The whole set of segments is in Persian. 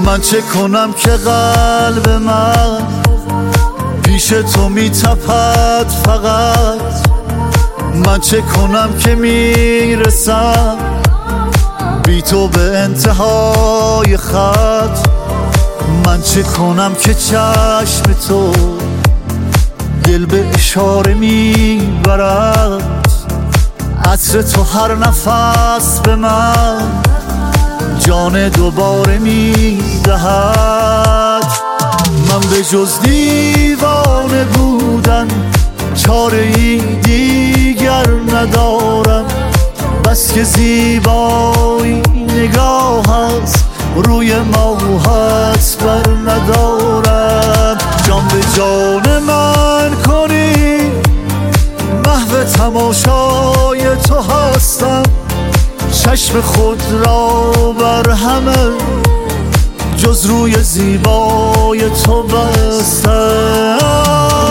من چه کنم که قلب من پیش تو میتپد فقط؟ من چه کنم که میرسم بی تو به انتهای خط؟ من چه کنم که چشم تو دل به اشاره میبرد؟ عطر تو هر نفس به من جان دوباره میدهد. من به جز دیوانه بودن چاره ای دیگر ندارم، بس که زیبایی نگاه است روی ماهت بر ندارم. جان به جان من کنی محو تماشای تو هستم، چشم خود را بر همه جز روی زیبای تو بستم.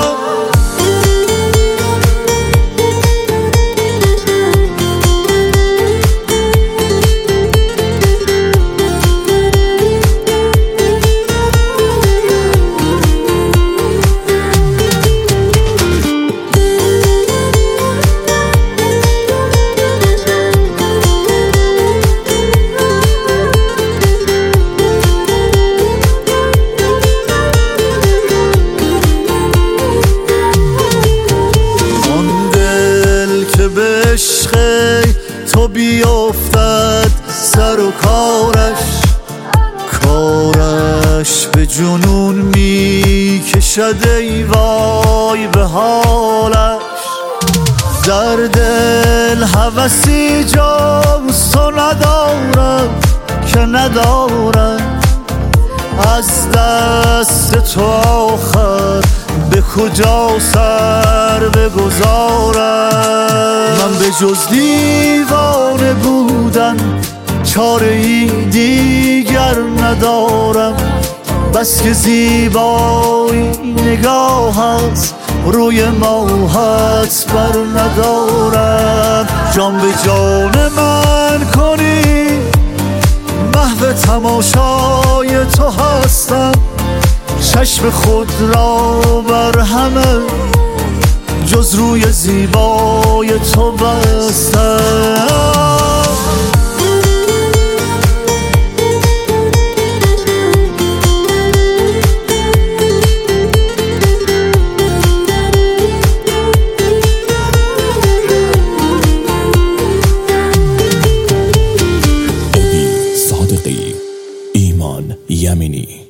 عشق تو بیفتد سر و کارش به جنون میکشد ای وای به حالش. در دل هوسی جز تو ندارم که ندارم، از دست تو آخر به کجا سر بگذارم؟ من به جز دیوانه بودن چاره ای دیگر ندارم، بس که زیبایی نگاه است روی ماهت بر ندارم. جان به جان من کنی محو تماشای تو هستم، چشم خود را بر همه جز روی زیبای تو بستم. صادقی ایمان یمینی